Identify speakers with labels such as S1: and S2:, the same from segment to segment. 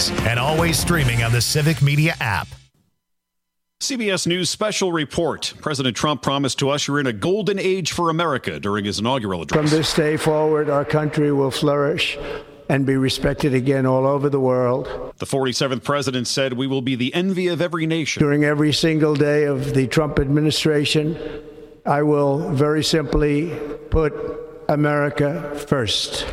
S1: Sundays, and always streaming on the Civic Media app.
S2: CBS News special report. President Trump promised to usher in a golden age for America during his inaugural address.
S3: From this day forward, our country will flourish and be respected again all over the world.
S2: The 47th president said we will be the envy of every nation.
S3: During every single day of the Trump administration, I will very simply put America first.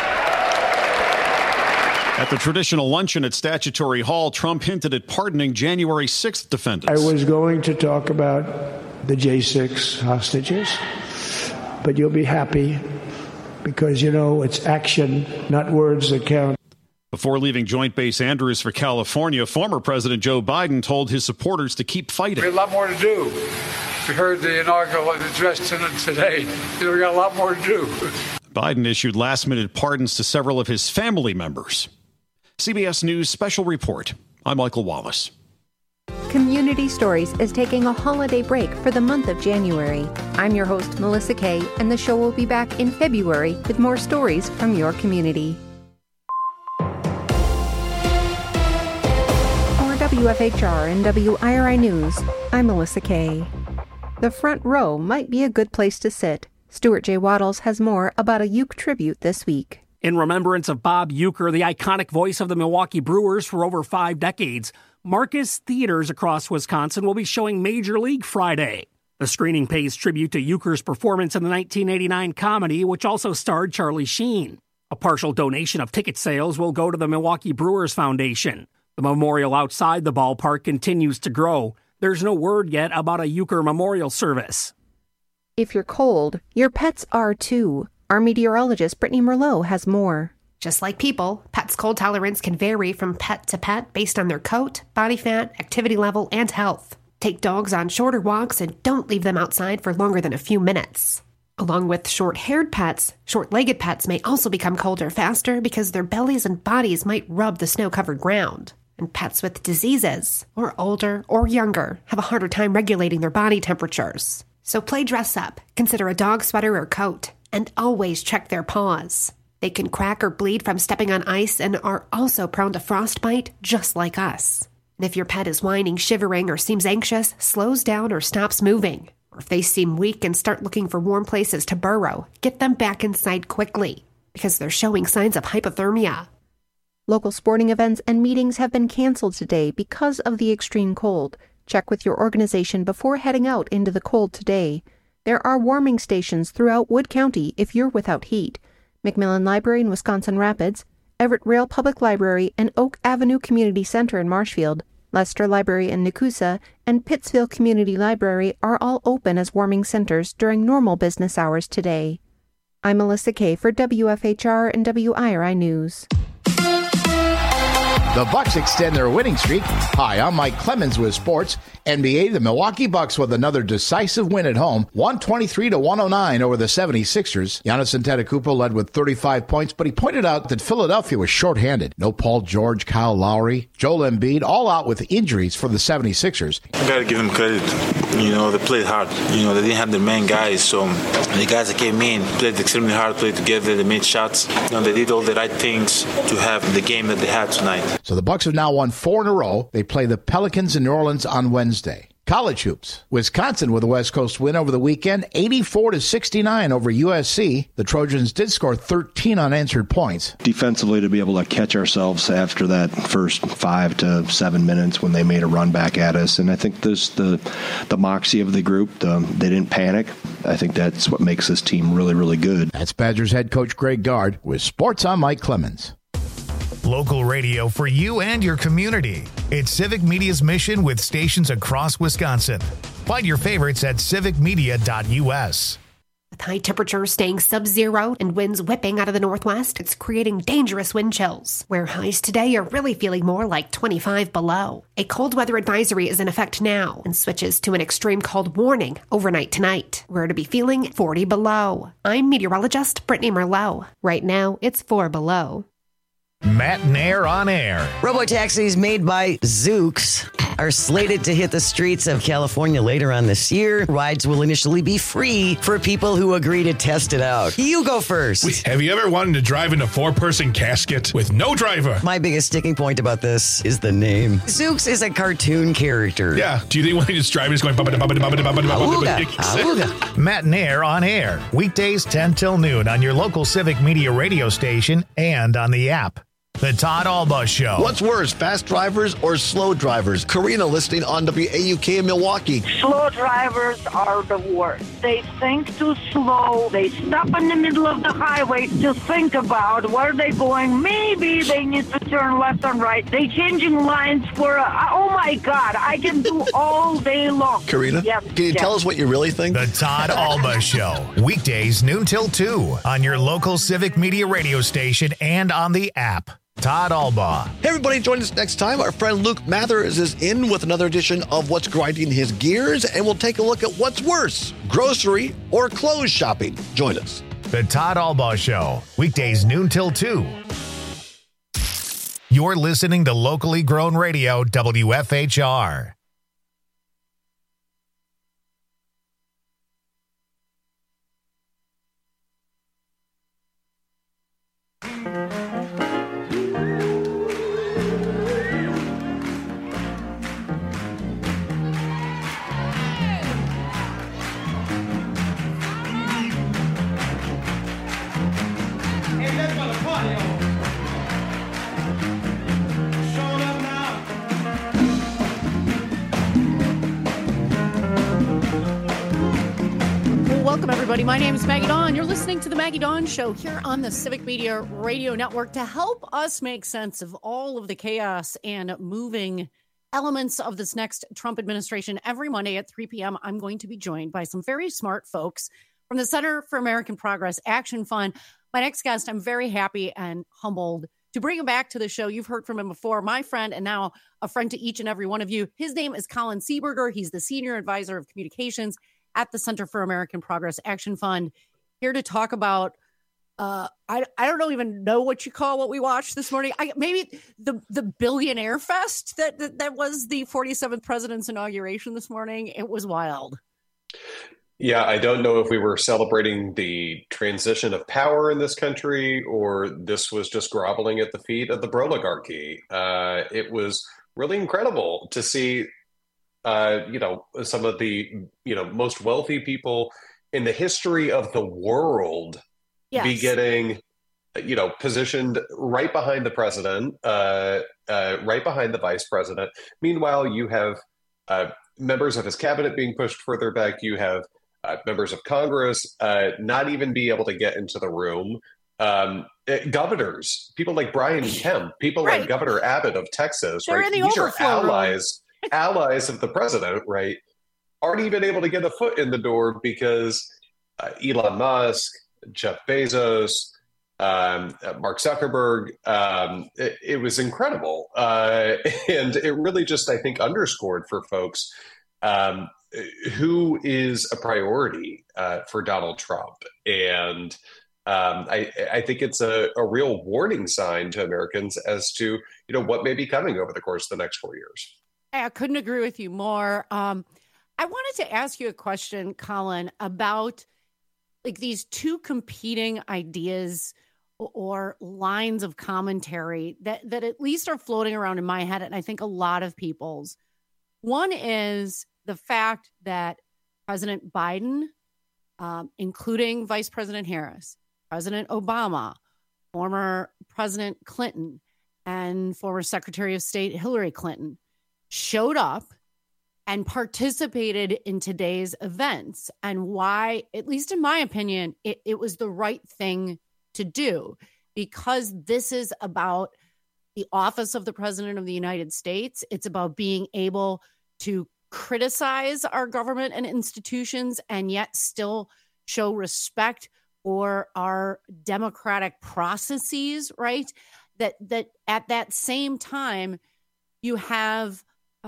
S2: At the traditional luncheon at Statutory Hall, Trump hinted at pardoning January 6th defendants.
S3: I was going to talk about the J6 hostages, but you'll be happy because, you know, it's action, not words that count.
S2: Before leaving Joint Base Andrews for California, former President Joe Biden told his supporters to keep fighting.
S4: We have a lot more to do. We heard the inaugural address today. We got a lot more to do.
S2: Biden issued last-minute pardons to several of his family members. CBS News special report. I'm Michael Wallace.
S5: Community Stories is taking a holiday break for the month of January. I'm your host, Melissa Kay, and the show will be back in February with more stories from your community. For WFHR and WIRI News, I'm Melissa Kay. The front row might be a good place to sit. Stuart J. Waddles has more about a Uke tribute this week.
S6: In remembrance of Bob Uecker, the iconic voice of the Milwaukee Brewers for over 5 decades, Marcus Theaters across Wisconsin will be showing Major League Friday. The screening pays tribute to Uecker's performance in the 1989 comedy, which also starred Charlie Sheen. A partial donation of ticket sales will go to the Milwaukee Brewers Foundation. The memorial outside the ballpark continues to grow. There's no word yet about a Uecker memorial service.
S5: If you're cold, your pets are too. Our meteorologist, Brittany Merlot, has more.
S7: Just like people, pets' cold tolerance can vary from pet to pet based on their coat, body fat, activity level, and health. Take dogs on shorter walks and don't leave them outside for longer than a few minutes. Along with short-haired pets, short-legged pets may also become colder faster because their bellies and bodies might rub the snow-covered ground. And pets with diseases, or older or younger, have a harder time regulating their body temperatures. So play dress up, consider a dog sweater or coat, and always check their paws. They can crack or bleed from stepping on ice and are also prone to frostbite, just like us. And if your pet is whining, shivering, or seems anxious, slows down or stops moving, or if they seem weak and start looking for warm places to burrow, get them back inside quickly, because they're showing signs of hypothermia.
S5: Local sporting events and meetings have been canceled today because of the extreme cold. Check with your organization before heading out into the cold today. There are warming stations throughout Wood County if you're without heat. McMillan Library in Wisconsin Rapids, Everett Rail Public Library and Oak Avenue Community Center in Marshfield, Leicester Library in Nakusa, and Pittsville Community Library are all open as warming centers during normal business hours today. I'm Melissa Kay for WFHR and WIRI News.
S8: The Bucks extend their winning streak. Hi, I'm Mike Clemens with sports. NBA, the Milwaukee Bucks with another decisive win at home, 123-109 over the 76ers. Giannis Antetokounmpo led with 35 points, but he pointed out that Philadelphia was shorthanded. No Paul George, Kyle Lowry, Joel Embiid, all out with injuries for the 76ers.
S9: I got to give them credit. You know, they played hard. You know, they didn't have their main guys, so the guys that came in played extremely hard, played together, they made shots. You know, they did all the right things to have the game that they had tonight.
S8: So the Bucks have now won 4 in a row. They play the Pelicans in New Orleans on Wednesday. College hoops. Wisconsin with a West Coast win over the weekend, 84-69 over USC. The Trojans did score 13 unanswered points.
S10: Defensively, to be able to catch ourselves after that first 5 to 7 minutes when they made a run back at us. And I think there's the moxie of the group. They didn't panic. I think that's what makes this team really, really good.
S8: That's Badgers head coach Greg Gard with Sports on Mike Clemens.
S1: Local radio for you and your community. It's Civic Media's mission with stations across Wisconsin. Find your favorites at civicmedia.us.
S7: With high temperatures staying sub-zero and winds whipping out of the northwest, it's creating dangerous wind chills, where highs today are really feeling more like 25 below. A cold weather advisory is in effect now and switches to an extreme cold warning overnight tonight. We're to be feeling 40 below. I'm meteorologist Brittany Merlot. Right now, it's 4 below.
S1: Matt Nair on air.
S11: Robotaxis made by Zoox. are slated to hit the streets of California later on this year. Rides will initially be free for people who agree to test it out. You go first.
S12: Have you ever wanted to drive in a 4-person casket with no driver?
S11: My biggest sticking point about this is the name. Zooks is a cartoon character.
S12: Yeah. Do you think when he just driving, he's going...
S11: Awooga.
S1: Matt and Air on air. Weekdays 10 till noon on your local Civic Media radio station and on the app. The Todd Alba Show.
S13: What's worse, fast drivers or slow drivers? Karina listening on WAUK in Milwaukee.
S14: Slow drivers are the worst. They think too slow. They stop in the middle of the highway to think about where they're going. Maybe they need to turn left and right. They changing lines for, oh my God, I can do all day long.
S13: Karina, can you tell us what you really think?
S1: The Todd Alba Show. Weekdays noon till 2 on your local Civic Media radio station and on the app. Todd Alba.
S13: Hey, everybody, join us next time. Our friend Luke Mathers is in with another edition of What's Grinding His Gears, and we'll take a look at what's worse, grocery or clothes shopping. Join us.
S1: The Todd Alba Show. Weekdays noon till 2. You're listening to locally grown radio, WFHR.
S15: Welcome, everybody. My name is Maggie Dawn. You're listening to the Maggie Dawn Show here on the Civic Media Radio Network. To help us make sense of all of the chaos and moving elements of this next Trump administration, every Monday at 3 p.m., I'm going to be joined by some very smart folks from the Center for American Progress Action Fund. My next guest, I'm very happy and humbled to bring him back to the show. You've heard from him before, my friend, and now a friend to each and every one of you. His name is Colin Seeberger. He's the Senior Advisor of Communications at the Center for American Progress Action Fund, here to talk about, I don't even know what you call what we watched this morning. Maybe the billionaire fest that was the 47th president's inauguration this morning. It was wild.
S16: Yeah, I don't know if we were celebrating the transition of power in this country or this was just groveling at the feet of the broligarchy. It was really incredible to see some of the, most wealthy people in the history of the world be getting, positioned right behind the president, right behind the vice president. Meanwhile, you have members of his cabinet being pushed further back. You have members of Congress not even be able to get into the room. Governors, people like Brian Kemp, people like Governor Abbott of Texas,
S15: They're in the
S16: These are
S15: overflow room.
S16: allies of the president, right, aren't even able to get a foot in the door because Elon Musk, Jeff Bezos, Mark Zuckerberg, it was incredible. And it really just, I think, underscored for folks who is a priority for Donald Trump. And I think it's a real warning sign to Americans as to, what may be coming over the course of the next 4 years.
S15: I couldn't agree with you more. I wanted to ask you a question, Colin, about like these two competing ideas or lines of commentary that at least are floating around in my head, and I think a lot of people's. One is the fact that President Biden, including Vice President Harris, President Obama, former President Clinton, and former Secretary of State Hillary Clinton showed up and participated in today's events, and why, at least in my opinion, it was the right thing to do, because this is about the office of the President of the United States. It's about being able to criticize our government and institutions and yet still show respect for our democratic processes, right? That at that same time, you have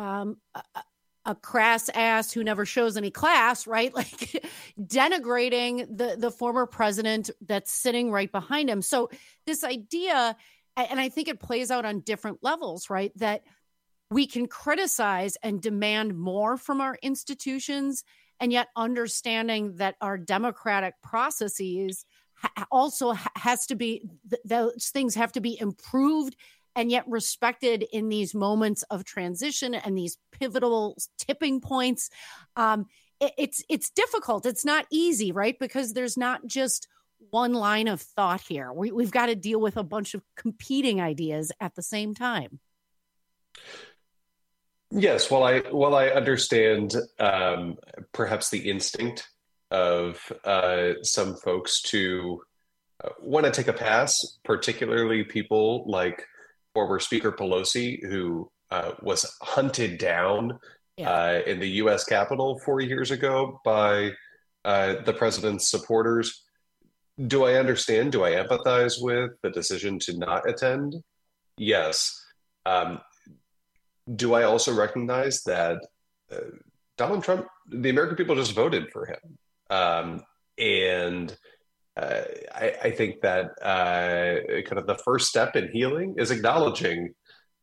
S15: a crass ass who never shows any class, right? Like denigrating the former president that's sitting right behind him. So this idea, and I think it plays out on different levels, right? That we can criticize and demand more from our institutions, and yet understanding that our democratic processes also has to be, those things have to be improved and yet respected in these moments of transition and these pivotal tipping points. It's difficult. It's not easy, right? Because there's not just one line of thought here. We've got to deal with a bunch of competing ideas at the same time.
S16: Yes, well, I understand perhaps the instinct of some folks to want to take a pass, particularly people like former Speaker Pelosi, who was hunted down in the U.S. Capitol 4 years ago by the president's supporters. Do I understand? Do I empathize with the decision to not attend? Yes. Do I also recognize that Donald Trump, the American people just voted for him? And I think that kind of the first step in healing is acknowledging,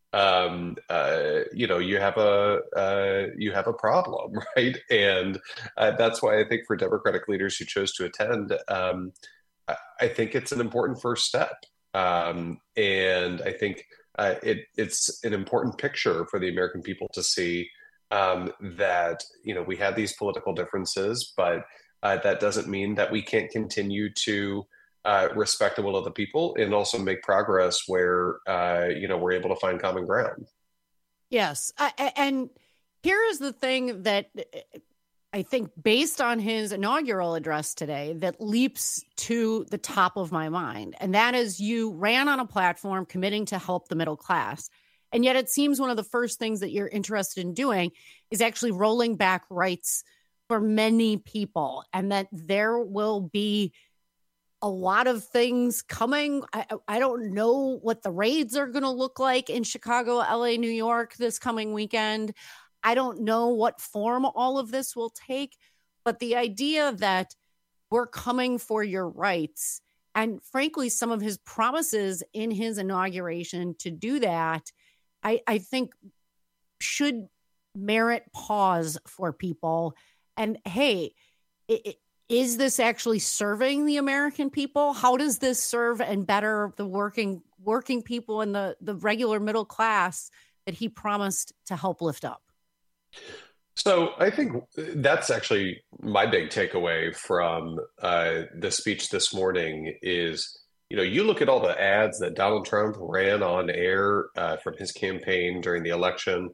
S16: you have a problem, right? And that's why I think for Democratic leaders who chose to attend, I think it's an important first step. And I think it's an important picture for the American people to see that, we have these political differences, but that doesn't mean that we can't continue to respect the will of the people and also make progress where, we're able to find common ground.
S15: Yes. And here is the thing that I think, based on his inaugural address today, that leaps to the top of my mind. And that is, you ran on a platform committing to help the middle class. And yet it seems one of the first things that you're interested in doing is actually rolling back rights for many people, and that there will be a lot of things coming. I don't know what the raids are going to look like in Chicago, LA, New York this coming weekend. I don't know what form all of this will take, but the idea that we're coming for your rights, and frankly, some of his promises in his inauguration to do that, I think should merit pause for people. And hey, is this actually serving the American people? How does this serve and better the working people and the regular middle class that he promised to help lift up?
S16: So I think that's actually my big takeaway from the speech this morning is, you look at all the ads that Donald Trump ran on air from his campaign during the election,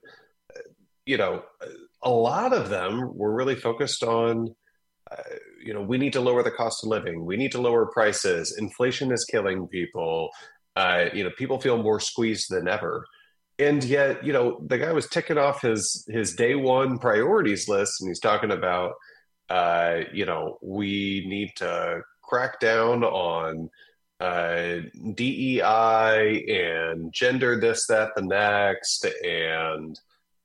S16: a lot of them were really focused on, we need to lower the cost of living. We need to lower prices. Inflation is killing people. People feel more squeezed than ever. And yet, the guy was ticking off his day one priorities list, and he's talking about, we need to crack down on DEI and gender this, that, the next, and,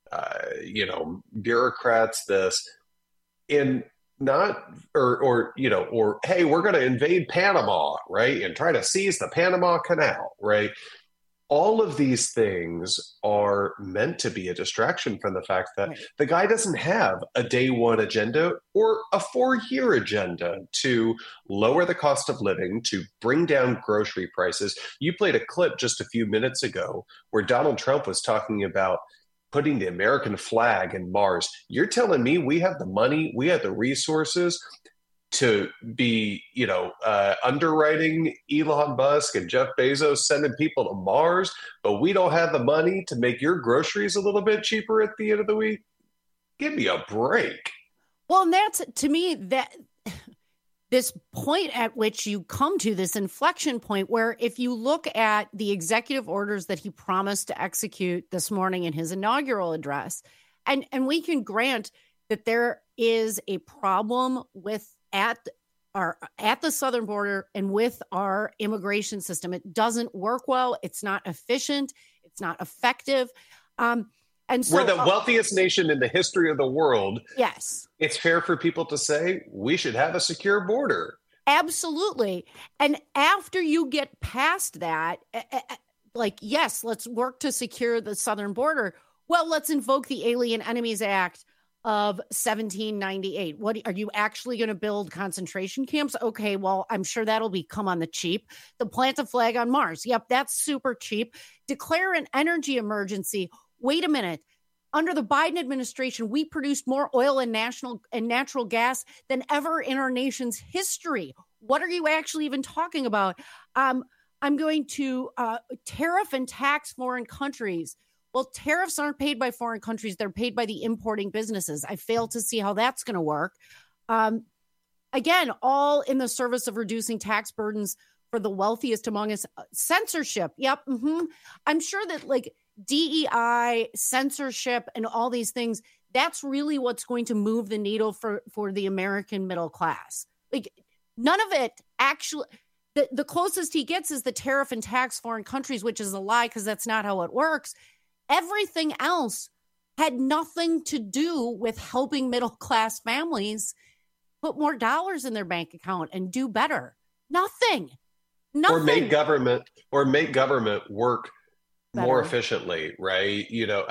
S16: bureaucrats this, and not, or hey, we're going to invade Panama, right? And try to seize the Panama Canal, right? All of these things are meant to be a distraction from the fact that the guy doesn't have a day one agenda or a 4-year agenda to lower the cost of living, to bring down grocery prices. You played a clip just a few minutes ago where Donald Trump was talking about putting the American flag in Mars. You're telling me we have the money, we have the resources to be, underwriting Elon Musk and Jeff Bezos sending people to Mars, but we don't have the money to make your groceries a little bit cheaper at the end of the week? Give me a break.
S15: Well, and that's, to me, that this point at which you come to this inflection point where, if you look at the executive orders that he promised to execute this morning in his inaugural address, and we can grant that there is a problem at the southern border and with our immigration system. It doesn't work well. It's not efficient. It's not effective. And so,
S16: we're the wealthiest nation in the history of the world.
S15: Yes.
S16: It's fair for people to say we should have a secure border.
S15: Absolutely. And after you get past that, yes, let's work to secure the southern border. well, let's invoke the Alien Enemies Act of 1798. What are you actually going to build concentration camps? Okay, well, I'm sure that'll come on the cheap. The plant a flag on Mars. Yep, that's super cheap. Declare an energy emergency. Wait a minute. Under the Biden administration, we produced more oil and natural gas than ever in our nation's history. What are you actually even talking about? I'm going to tariff and tax foreign countries. Well, tariffs aren't paid by foreign countries. They're paid by the importing businesses. I fail to see how that's going to work. Again, all in the service of reducing tax burdens for the wealthiest among us. Censorship. Yep. I'm sure that DEI, censorship, and all these things, that's really what's going to move the needle for the American middle class. None of it actually, the closest he gets is the tariff and tax foreign countries, which is a lie because that's not how it works. Everything else had nothing to do with helping middle class families put more dollars in their bank account and do better. Nothing.
S16: Or make government work better, more efficiently, right?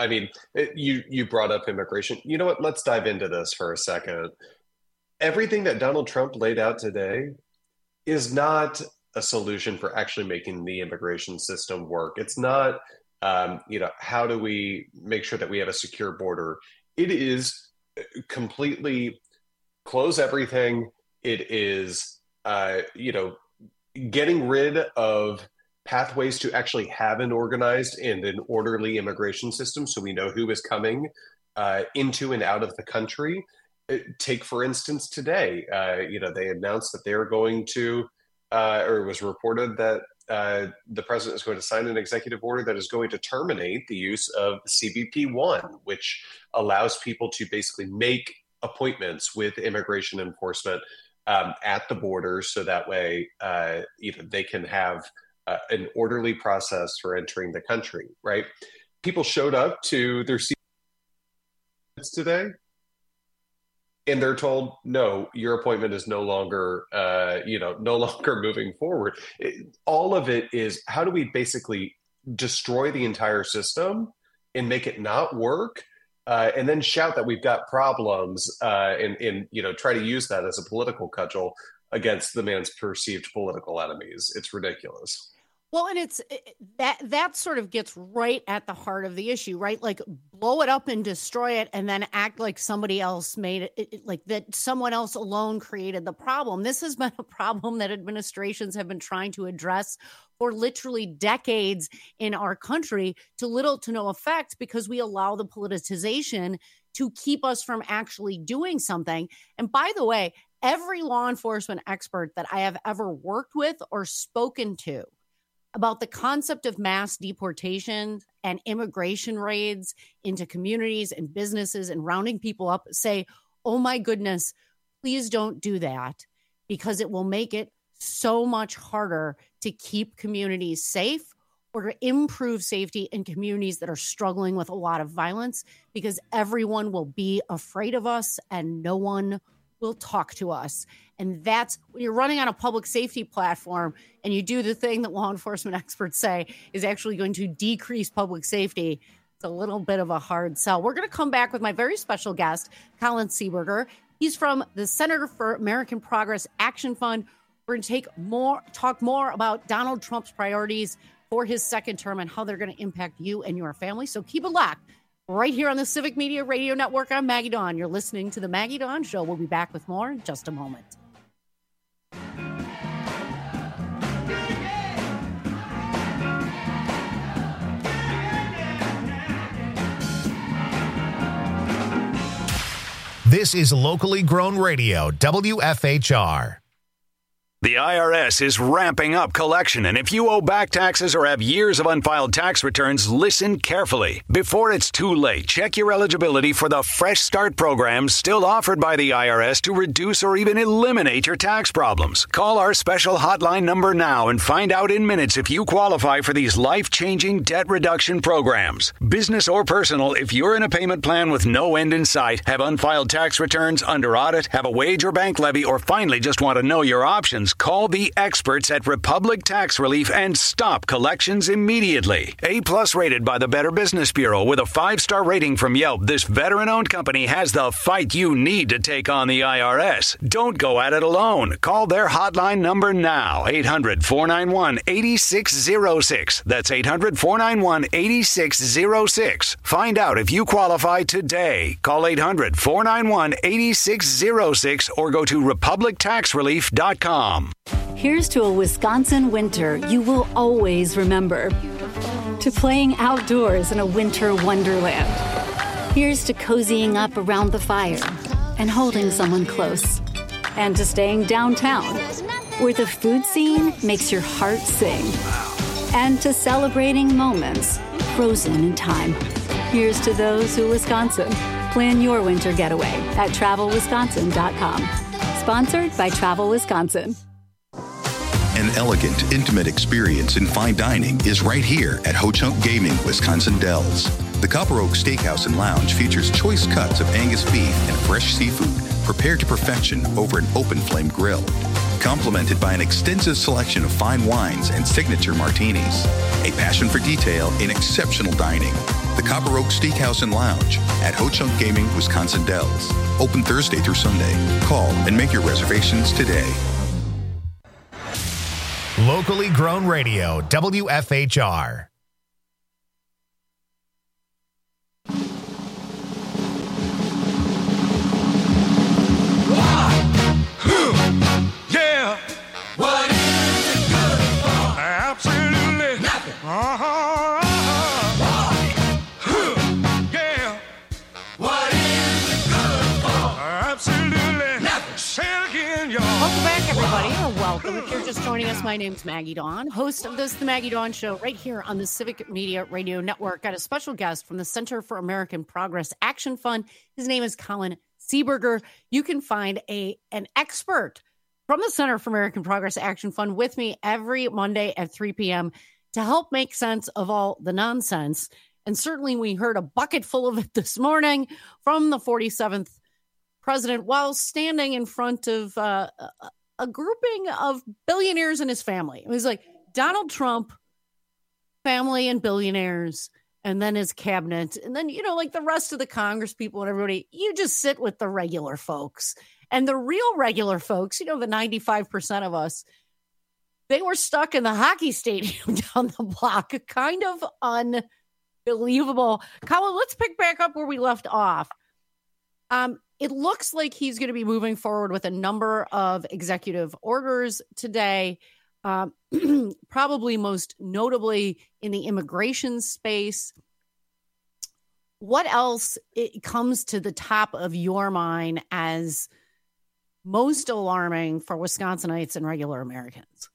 S16: You brought up immigration. You know what? Let's dive into this for a second. Everything that Donald Trump laid out today is not a solution for actually making the immigration system work. It's not, how do we make sure that we have a secure border? It is completely close everything. It is, getting rid of pathways to actually have an organized and an orderly immigration system so we know who is coming into and out of the country. Take, for instance, today, they announced that they're going to, or it was reported that the president is going to sign an executive order that is going to terminate the use of CBP-1, which allows people to basically make appointments with immigration enforcement at the border so that way they can have an orderly process for entering the country, right? People showed up to their seats today, and they're told, no, your appointment is no longer moving forward. All of it is, how do we basically destroy the entire system and make it not work, and then shout that we've got problems and try to use that as a political cudgel against the man's perceived political enemies. It's ridiculous.
S15: Well, and it's that sort of gets right at the heart of the issue, right? Blow it up and destroy it and then act like somebody else made it, like that someone else alone created the problem. This has been a problem that administrations have been trying to address for literally decades in our country, to little to no effect, because we allow the politicization to keep us from actually doing something. And by the way, every law enforcement expert that I have ever worked with or spoken to about the concept of mass deportation and immigration raids into communities and businesses and rounding people up say, oh my goodness, please don't do that, because it will make it so much harder to keep communities safe or to improve safety in communities that are struggling with a lot of violence, because everyone will be afraid of us and no one will talk to us. And that's when you're running on a public safety platform and you do the thing that law enforcement experts say is actually going to decrease public safety. It's a little bit of a hard sell. We're going to come back with my very special guest, Colin Seeberger. He's from the Center for American Progress Action Fund. We're going to talk more about Donald Trump's priorities for his second term and how they're going to impact you and your family. So keep it locked right here on the Civic Media Radio Network. I'm Maggie Dawn. You're listening to The Maggie Dawn Show. We'll be back with more in just a moment.
S1: This is locally grown radio, WFHR.
S17: The IRS is ramping up collection, and if you owe back taxes or have years of unfiled tax returns, listen carefully. Before it's too late, check your eligibility for the Fresh Start program still offered by the IRS to reduce or even eliminate your tax problems. Call our special hotline number now and find out in minutes if you qualify for these life-changing debt reduction programs. Business or personal, if you're in a payment plan with no end in sight, have unfiled tax returns, under audit, have a wage or bank levy, or finally just want to know your options, collections, call the experts at Republic Tax Relief and stop collections immediately. A-plus rated by the Better Business Bureau with a 5-star rating from Yelp, this veteran-owned company has the fight you need to take on the IRS. Don't go at it alone. Call their hotline number now, 800-491-8606. That's 800-491-8606. Find out if you qualify today. Call 800-491-8606 or go to republictaxrelief.com.
S18: Here's to a Wisconsin winter you will always remember. To playing outdoors in a winter wonderland. Here's to cozying up around the fire and holding someone close. And to staying downtown, where the food scene makes your heart sing. And to celebrating moments frozen in time. Here's to those who Wisconsin. Plan your winter getaway at TravelWisconsin.com. Sponsored by Travel Wisconsin.
S19: An elegant, intimate experience in fine dining is right here at Ho Chunk Gaming, Wisconsin Dells. The Copper Oak Steakhouse and Lounge features choice cuts of Angus beef and fresh seafood prepared to perfection over an open flame grill. Complemented by an extensive selection of fine wines and signature martinis. A passion for detail in exceptional dining. The Copper Oak Steakhouse and Lounge at Ho Chunk Gaming, Wisconsin Dells. Open Thursday through Sunday. Call and make your reservations today.
S1: Locally grown radio, WFHR.
S20: Yeah. What is it good for? Absolutely nothing. Yeah. What is it good for? Absolutely nothing. Say it again, y'all.
S15: Welcome back, everybody. Welcome. If you're just joining us, my name's Maggie Dawn, host of The Maggie Dawn Show, right here on the Civic Media Radio Network. Got a special guest from the Center for American Progress Action Fund. His name is Colin Seeberger. You can find an expert from the Center for American Progress Action Fund with me every Monday at 3 p.m. to help make sense of all the nonsense. And certainly we heard a bucket full of it this morning from the 47th president while standing in front of a grouping of billionaires and his family. It was like Donald Trump, family and billionaires, and then his cabinet. And then, like the rest of the Congress people and everybody, you just sit with the regular folks. And the real regular folks, the 95% of us, they were stuck in the hockey stadium down the block. Kind of unbelievable. Colin, let's pick back up where we left off. It looks like he's going to be moving forward with a number of executive orders today, probably most notably in the immigration space. What else comes to the top of your mind as most alarming for Wisconsinites and regular Americans?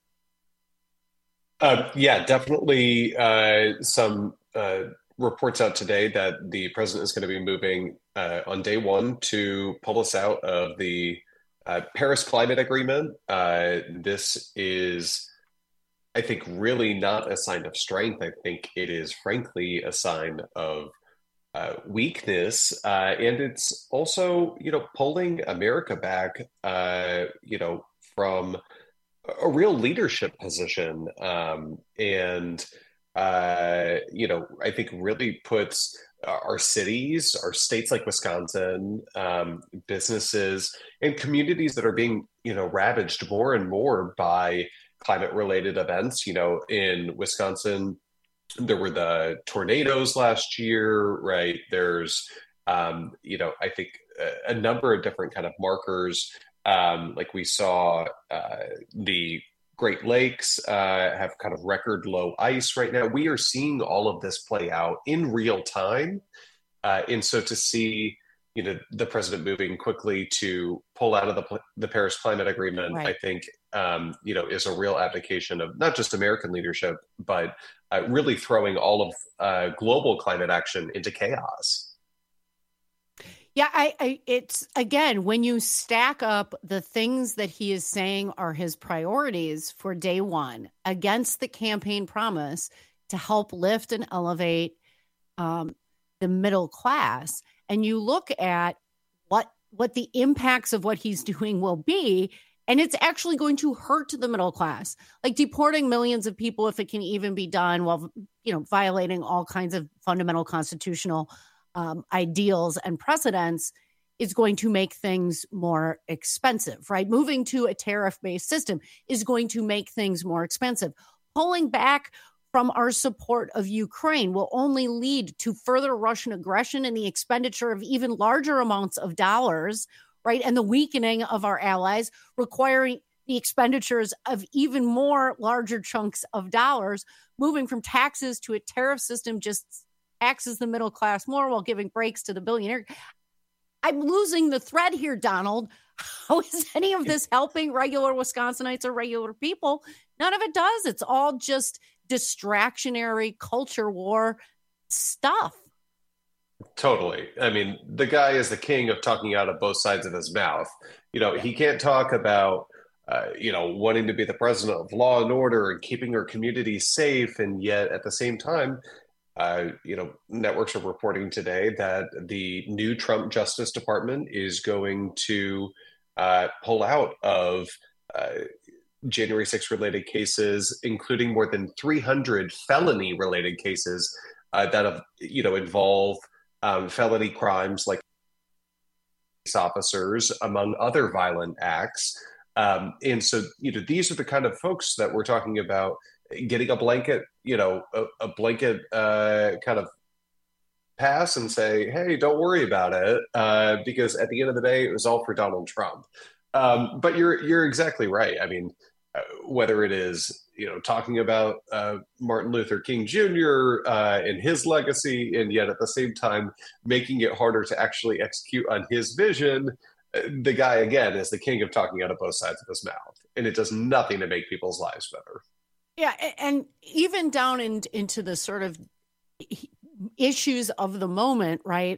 S16: Yeah, definitely some reports out today that the president is going to be moving on day one to pull us out of the Paris Climate Agreement. This is, I think, really not a sign of strength. I think it is, frankly, a sign of weakness. And it's also, pulling America back, from a real leadership position. I think really puts our cities, our states like Wisconsin, businesses and communities that are being, ravaged more and more by climate-related events. In Wisconsin, there were the tornadoes last year, right? There's, I think a number of different kind of markers. Like we saw the Great Lakes have kind of record low ice right now. We are seeing all of this play out in real time. And so to see, the president moving quickly to pull out of the Paris Climate Agreement, right, I think, is a real abdication of not just American leadership, but really throwing all of global climate action into chaos.
S15: Yeah, it's, again, when you stack up the things that he is saying are his priorities for day one against the campaign promise to help lift and elevate the middle class, and you look at what the impacts of what he's doing will be, And it's actually going to hurt the middle class, like deporting millions of people, if it can even be done while, violating all kinds of fundamental constitutional ideals and precedents, is going to make things more expensive, right? Moving to a tariff-based system is going to make things more expensive. Pulling back from our support of Ukraine will only lead to further Russian aggression and the expenditure of even larger amounts of dollars, right? And the weakening of our allies, requiring the expenditures of even more larger chunks of dollars. Moving from taxes to a tariff system just taxes the middle class more while giving breaks to the billionaire. I'm losing the thread here, Donald. How is any of this helping regular Wisconsinites or regular people? None of it does. It's all just distractionary culture war stuff.
S16: Totally. I mean, the guy is the king of talking out of both sides of his mouth. He can't talk about, wanting to be the president of law and order and keeping our community safe. And yet at the same time, networks are reporting today that the new Trump Justice Department is going to pull out of January 6 related cases, including more than 300 felony related cases that have, involve felony crimes like police officers, among other violent acts. And so, these are the kind of folks that we're talking about getting a blanket, a blanket kind of pass and say, hey, don't worry about it, because at the end of the day, it was all for Donald Trump. But you're exactly right. I mean, whether it is, talking about Martin Luther King Jr. And his legacy, and yet at the same time making it harder to actually execute on his vision, the guy, again, is the king of talking out of both sides of his mouth. And it does nothing to make people's lives better.
S15: Yeah, and even down into the sort of issues of the moment, right?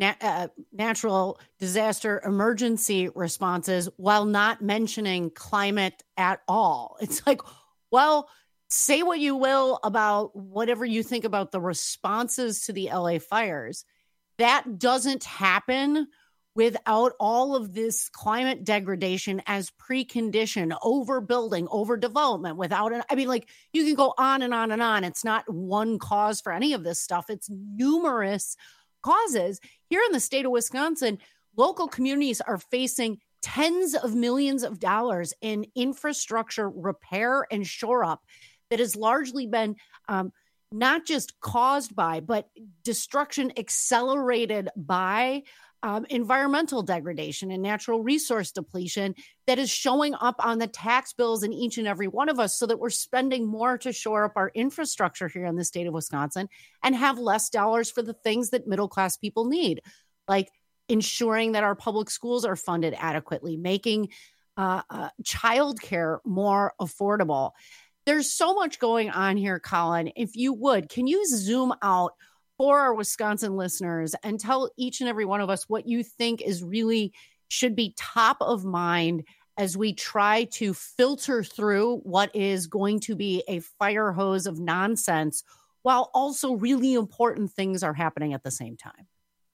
S15: Natural disaster emergency responses, while not mentioning climate at all. It's like, well, say what you will about whatever you think about the responses to the LA fires. That doesn't happen without all of this climate degradation as precondition, overbuilding, overdevelopment, you can go on and on and on. It's not one cause for any of this stuff. It's numerous causes. Here in the state of Wisconsin, local communities are facing tens of millions of dollars in infrastructure repair and shore up that has largely been not just caused by, but destruction accelerated by environmental degradation and natural resource depletion that is showing up on the tax bills in each and every one of us, so that we're spending more to shore up our infrastructure here in the state of Wisconsin and have less dollars for the things that middle class people need, like ensuring that our public schools are funded adequately, making childcare more affordable. There's so much going on here, Colin. If you would, can you zoom out for our Wisconsin listeners and tell each and every one of us what you think is really should be top of mind as we try to filter through what is going to be a fire hose of nonsense, while also really important things are happening at the same time?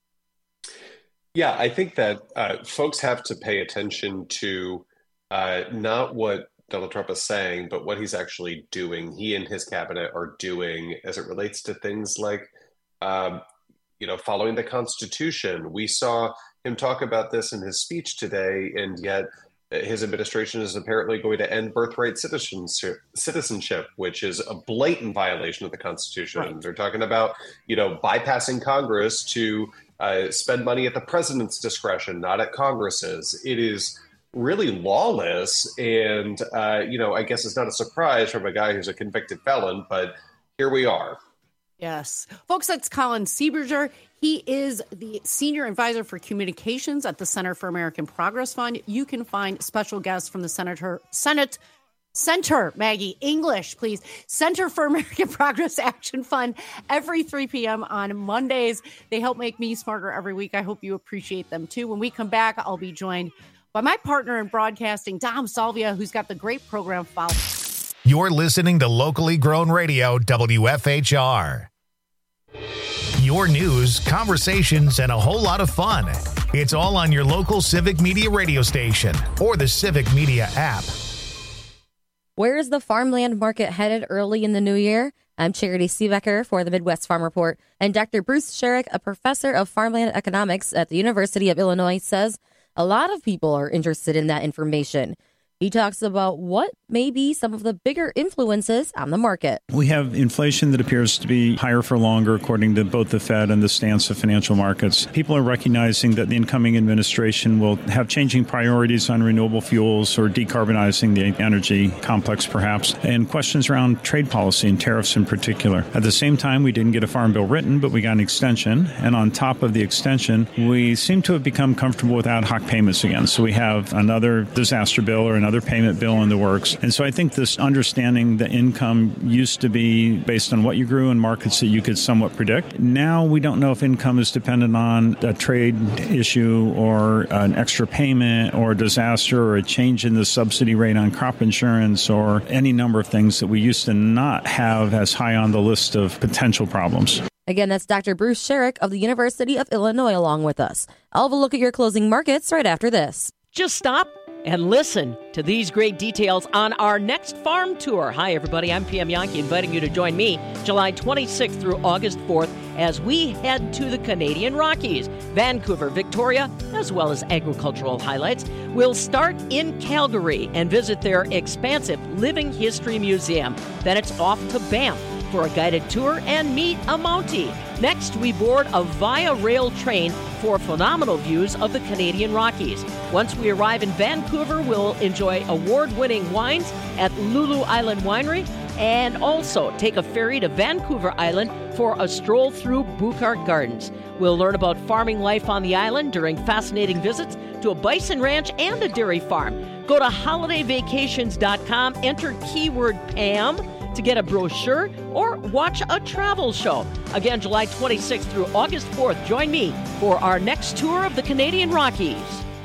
S16: Yeah, I think that folks have to pay attention to not what Donald Trump is saying, but what he's actually doing. He and his cabinet are doing as it relates to things like following the Constitution. We saw him talk about this in his speech today, and yet his administration is apparently going to end birthright citizenship, which is a blatant violation of the Constitution. Right. They're talking about, bypassing Congress to spend money at the president's discretion, not at Congress's. It is really lawless. And, I guess it's not a surprise from a guy who's a convicted felon, but here we are.
S15: Yes. Folks, that's Colin Seeberger. He is the Senior Advisor for Communications at the Center for American Progress Fund. You can find special guests from the Center, Maggie, English, please. Center for American Progress Action Fund every 3 p.m. on Mondays. They help make me smarter every week. I hope you appreciate them too. When we come back, I'll be joined by my partner in broadcasting, Dom Salvia, who's got the great program Follow.
S1: You're listening to locally grown radio, WFHR. your news, conversations, and a whole lot of fun. It's all on your local Civic Media radio station or the Civic Media app.
S21: Where is the farmland market headed early in the new year? I'm Charity Seebecker for the Midwest Farm Report, and Dr. Bruce Sherrick, a professor of farmland economics at the University of Illinois, says a lot of people are interested in that information. He talks about what may be some of the bigger influences on the market.
S22: We have inflation that appears to be higher for longer, according to both the Fed and the stance of financial markets. People are recognizing that the incoming administration will have changing priorities on renewable fuels or decarbonizing the energy complex, perhaps, and questions around trade policy and tariffs in particular. At the same time, we didn't get a farm bill written, but we got an extension. And on top of the extension, we seem to have become comfortable with ad hoc payments again. So we have another disaster bill or another payment bill in the works. And so I think this understanding the income used to be based on what you grew in markets that you could somewhat predict. Now we don't know if income is dependent on a trade issue or an extra payment or a disaster or a change in the subsidy rate on crop insurance or any number of things that we used to not have as high on the list of potential problems.
S21: Again, that's Dr. Bruce Sherrick of the University of Illinois along with us. I'll have a look at your closing markets right after this.
S23: Just stop and listen to these great details on our next farm tour. Hi, everybody. I'm PM Yankee, inviting you to join me July 26th through August 4th as we head to the Canadian Rockies, Vancouver, Victoria, as well as agricultural highlights. We'll start in Calgary and visit their expansive Living History Museum. Then it's off to Banff for a guided tour and meet a Mountie. Next, we board a Via Rail train for phenomenal views of the Canadian Rockies. Once we arrive in Vancouver, we'll enjoy award-winning wines at Lulu Island Winery and also take a ferry to Vancouver Island for a stroll through Buchart Gardens. We'll learn about farming life on the island during fascinating visits to a bison ranch and a dairy farm. Go to holidayvacations.com, enter keyword Pam to get a brochure or watch a travel show. Again, July 26th through August 4th, join me for our next tour of the Canadian Rockies.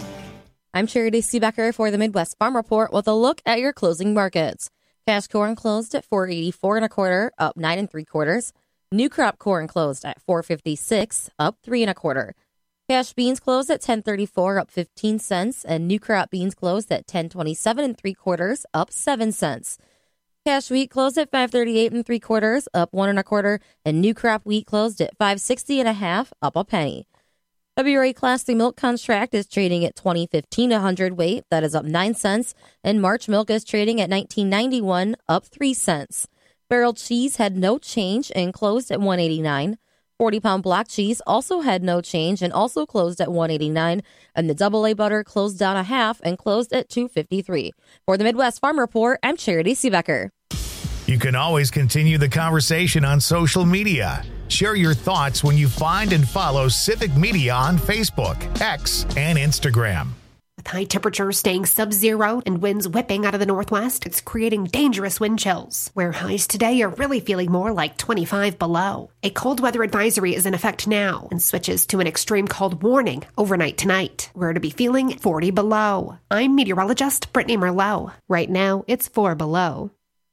S21: I'm Charity Seebecker for the Midwest Farm Report with a look at your closing markets. Cash corn closed at $4.84 1/4, up 9 3/4. New crop corn closed at $4.56, up 3 1/4. Cash beans closed at $10.34, up 15 cents, and new crop beans closed at $10.27 3/4, up 7 cents. Cash wheat closed at $5.38 3/4, up 1 1/4, and new crop wheat closed at $5.60 1/2, up a penny. February Class C milk contract is trading at $20.15 a hundredweight, that is up 9 cents, and March milk is trading at $19.91, up 3 cents. Barrel cheese had no change and closed at $1.89. 40-pound block cheese also had no change and also closed at $1.89, and the AA butter closed down a half and closed at $2.53. For the Midwest Farm Report, I'm Charity Seebecker.
S1: You can always continue the conversation on social media. Share your thoughts when you find and follow Civic Media on Facebook, X, and Instagram.
S7: With high temperatures staying sub-zero and winds whipping out of the northwest, it's creating dangerous wind chills, where highs today are really feeling more like 25 below. A cold weather advisory is in effect now and switches to an extreme cold warning overnight tonight. We're to be feeling 40 below. I'm meteorologist Brittany Merlot. Right now, it's 4 below.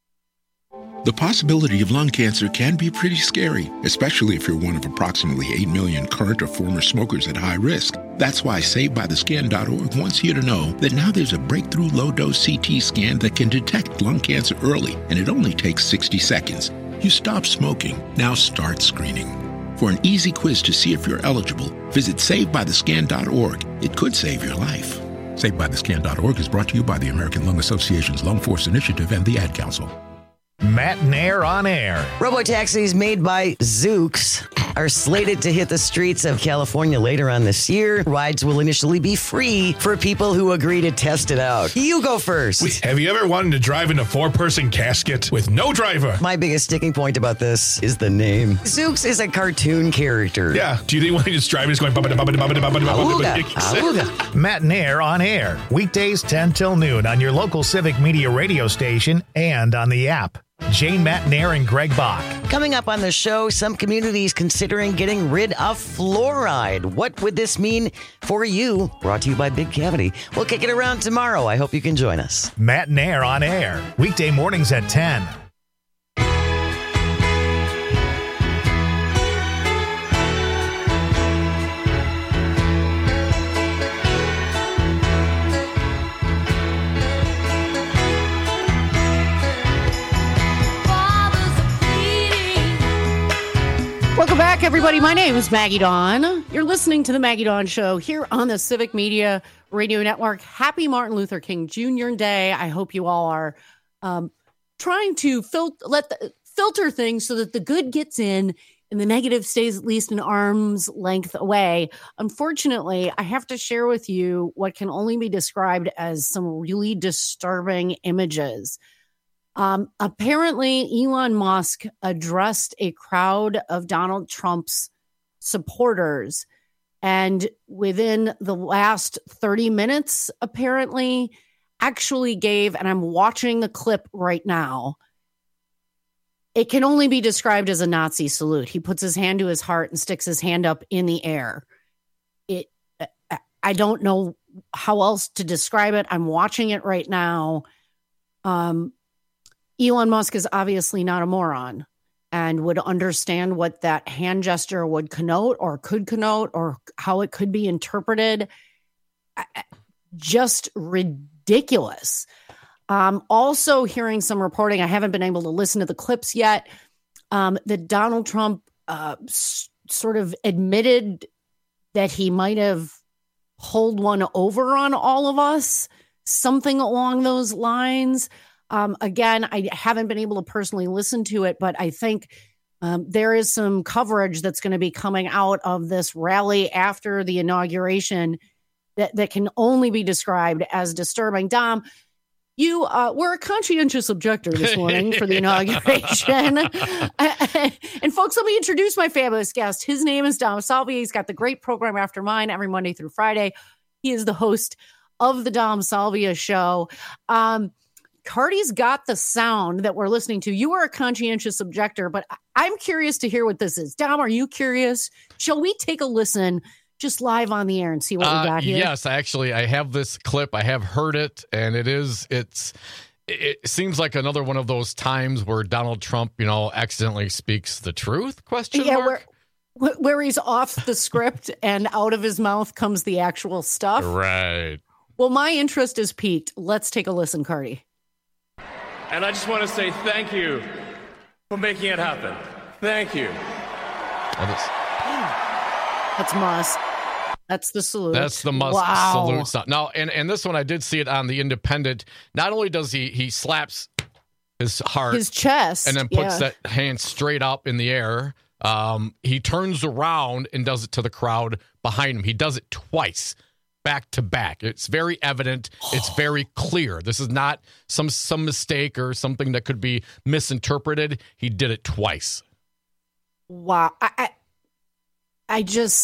S24: The possibility of lung cancer can be pretty scary, especially if you're one of approximately 8 million current or former smokers at high risk. That's why SaveByTheScan.org wants you to know that now there's a breakthrough low-dose CT scan that can detect lung cancer early, and it only takes 60 seconds. You stop smoking, now start screening. For an easy quiz to see if you're eligible, visit SaveByTheScan.org. It could save your life. SaveByTheScan.org is brought to you by the American Lung Association's Lung Force Initiative and the Ad Council.
S1: Matt Nair on air.
S11: Robotaxis made by Zoox are slated to hit the streets of California later on this year. Rides will initially be free for people who agree to test it out. You go first.
S12: Wait, have you ever wanted to drive in a 4-person casket with no driver?
S11: My biggest sticking point about this is the name. Zoox is a cartoon character.
S12: Yeah. Do you think when he just driving is going
S11: Awooga.
S1: Matt Nair on air. Weekdays 10 till noon on your local Civic Media radio station and on the app. Jane Matt Nair and Greg Bach.
S11: Coming up on the show, some communities considering getting rid of fluoride. What would this mean for you? Brought to you by Big Cavity. We'll kick it around tomorrow. I hope you can join us.
S1: Matt Nair on air. Weekday mornings at 10.
S15: everybody. My name is Maggie Dawn. You're listening to the Maggie Dawn Show here on the Civic Media Radio Network. Happy Martin Luther King Jr. Day. I hope you all are trying to filter things so that the good gets in and the negative stays at least an arm's length away. Unfortunately, I have to share with you what can only be described as some really disturbing images. Apparently, Elon Musk addressed a crowd of Donald Trump's supporters, and within the last 30 minutes, apparently, actually gave, and I'm watching the clip right now, it can only be described as a Nazi salute. He puts his hand to his heart and sticks his hand up in the air. I don't know how else to describe it. I'm watching it right now. Elon Musk is obviously not a moron and would understand what that hand gesture would connote or could connote or how it could be interpreted. Just ridiculous. Also hearing some reporting, I haven't been able to listen to the clips yet, that Donald Trump sort of admitted that he might have pulled one over on all of us, something along those lines. Again, I haven't been able to personally listen to it, but I think there is some coverage that's going to be coming out of this rally after the inauguration that can only be described as disturbing. Dom, you were a conscientious objector this morning for the inauguration. And folks, let me introduce my fabulous guest. His name is Dom Salvia. He's got the great program After Mine every Monday through Friday. He is the host of the Dom Salvia Show. Cardi's got the sound that we're listening to. You are a conscientious objector, but I'm curious to hear what this is. Dom, are you curious? Shall we take a listen just live on the air and see what we got here?
S2: Yes, actually, I have this clip. I have heard it, and it seems like another one of those times where Donald Trump, accidentally speaks the truth, question mark?
S15: Where he's off the script and out of his mouth comes the actual stuff.
S2: Right.
S15: Well, my interest is piqued. Let's take a listen, Cardi.
S3: And I just want to say thank you for making it happen. Thank you.
S15: That's Musk. That's the salute.
S2: That's the Musk salute stuff. Now, and this one, I did see it on The Independent. Not only does he slaps his heart,
S15: his chest,
S2: and then puts that hand straight up in the air, he turns around and does it to the crowd behind him. He does it twice, back to back. It's very evident. It's very clear. This is not some mistake or something that could be misinterpreted. He did it twice.
S15: Wow. I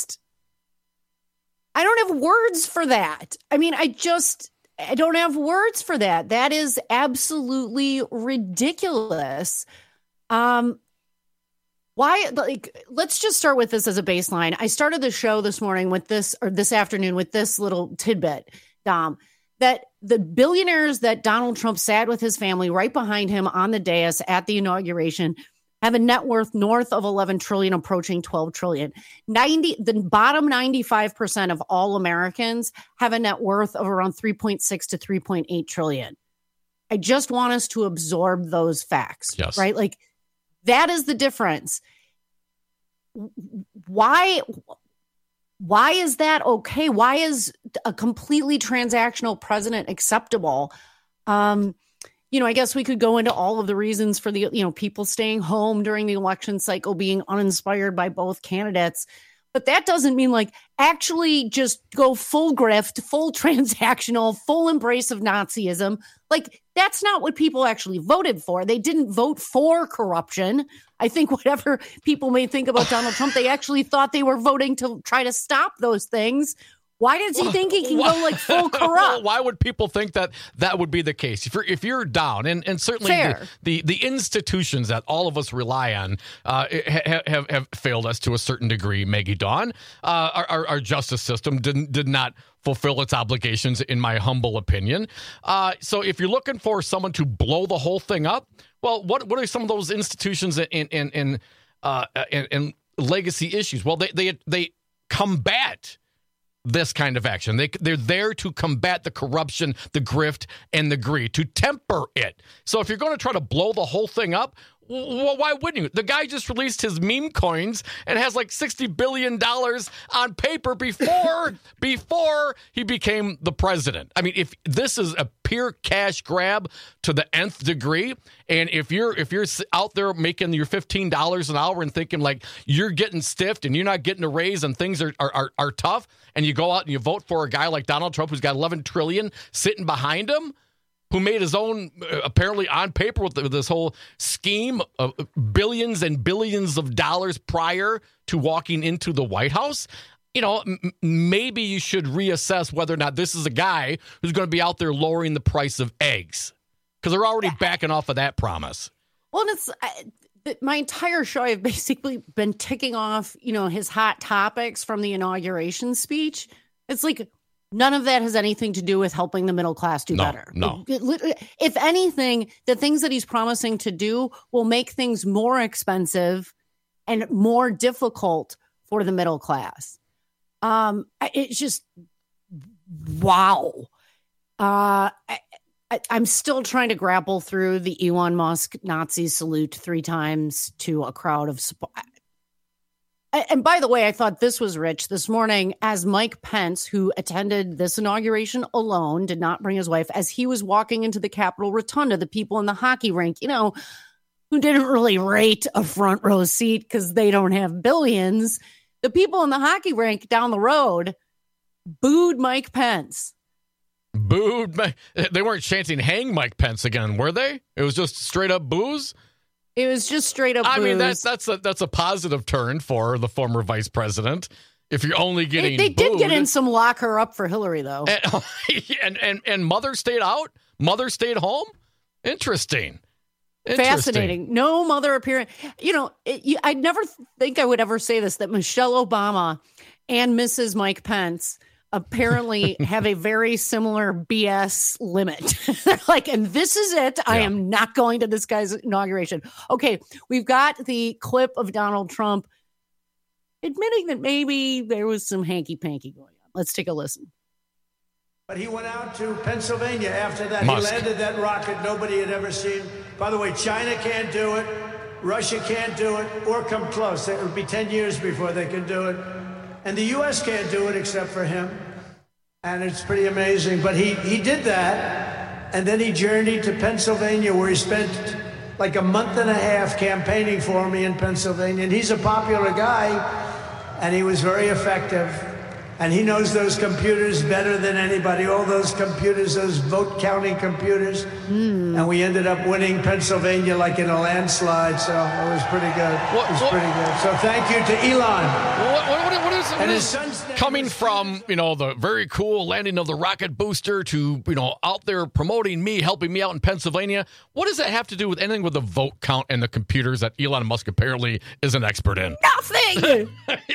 S15: don't have words for that. I mean, I don't have words for that. That is absolutely ridiculous. Why? Let's just start with this as a baseline. I started the show this morning with this afternoon with this little tidbit, Dom, that the billionaires that Donald Trump sat with his family right behind him on the dais at the inauguration have a net worth north of 11 trillion, approaching 12 trillion. The bottom 95% of all Americans have a net worth of around 3.6 to 3.8 trillion. I just want us to absorb those facts, right? Like, that is the difference. Why is that okay? Why is a completely transactional president acceptable? I guess we could go into all of the reasons for the, people staying home during the election cycle, being uninspired by both candidates. But that doesn't mean actually just go full grift, full transactional, full embrace of Nazism. That's not what people actually voted for. They didn't vote for corruption. I think whatever people may think about Donald Trump, they actually thought they were voting to try to stop those things. Why does he think he can go full corrupt?
S2: Why would people think that would be the case? If you're down, and certainly the institutions that all of us rely on have failed us to a certain degree, Maggie Dawn. Our justice system did not fulfill its obligations, in my humble opinion. So if you're looking for someone to blow the whole thing up, well, what are some of those institutions and legacy issues? Well, they combat this kind of action. They're there to combat the corruption, the grift, and the greed, to temper it. So if you're going to try to blow the whole thing up, Well, why wouldn't you? The guy just released his meme coins and has like $60 billion on paper before he became the president. I mean, if this is a pure cash grab to the nth degree, and if you're out there making your $15 an hour and thinking like you're getting stiffed and you're not getting a raise and things are tough, and you go out and you vote for a guy like Donald Trump who's got $11 trillion sitting behind him, who made his own, apparently on paper with this whole scheme of billions and billions of dollars prior to walking into the White House, maybe you should reassess whether or not this is a guy who's going to be out there lowering the price of eggs, because they're already backing off of that promise.
S15: Well, it's my entire show, I've basically been ticking off, his hot topics from the inauguration speech. It's like, none of that has anything to do with helping the middle class do better.
S2: No.
S15: If anything, the things that he's promising to do will make things more expensive and more difficult for the middle class. It's just, wow. I'm still trying to grapple through the Elon Musk Nazi salute 3 times to a crowd of support. And by the way, I thought this was rich this morning as Mike Pence, who attended this inauguration alone, did not bring his wife, as he was walking into the Capitol Rotunda, the people in the hockey rink, who didn't really rate a front row seat because they don't have billions. The people in the hockey rink down the road booed Mike Pence.
S2: They weren't chanting "Hang Mike Pence" again, were they? It was just straight up boos.
S15: It was just straight up.
S2: I mean, that's a positive turn for the former vice president. If you're only getting,
S15: they did get in some lock her up for Hillary though,
S2: and mother stayed out. Mother stayed home. Interesting.
S15: Fascinating. No mother appearing. I never think I would ever say this, that Michelle Obama and Mrs. Mike Pence apparently have a very similar BS limit. They're like, and this is it. I am not going to this guy's inauguration. Okay, we've got the clip of Donald Trump admitting that maybe there was some hanky-panky going on. Let's take a listen.
S4: But he went out to Pennsylvania after that.
S2: Musk.
S4: He landed that rocket nobody had ever seen. By the way, China can't do it. Russia can't do it or come close. It would be 10 years before they can do it. And the U.S. can't do it except for him. And it's pretty amazing. But he did that, and then he journeyed to Pennsylvania, where he spent like a month and a half campaigning for me in Pennsylvania. And he's a popular guy, and he was very effective. And he knows those computers better than anybody, all those computers, those vote-counting computers. And we ended up winning Pennsylvania like in a landslide, so it was pretty good. Pretty good. So thank you to Elon.
S2: What is coming from, the very cool landing of the rocket booster to, out there promoting me, helping me out in Pennsylvania? What does that have to do with anything with the vote count and the computers that Elon Musk apparently is an expert in?
S15: Nothing!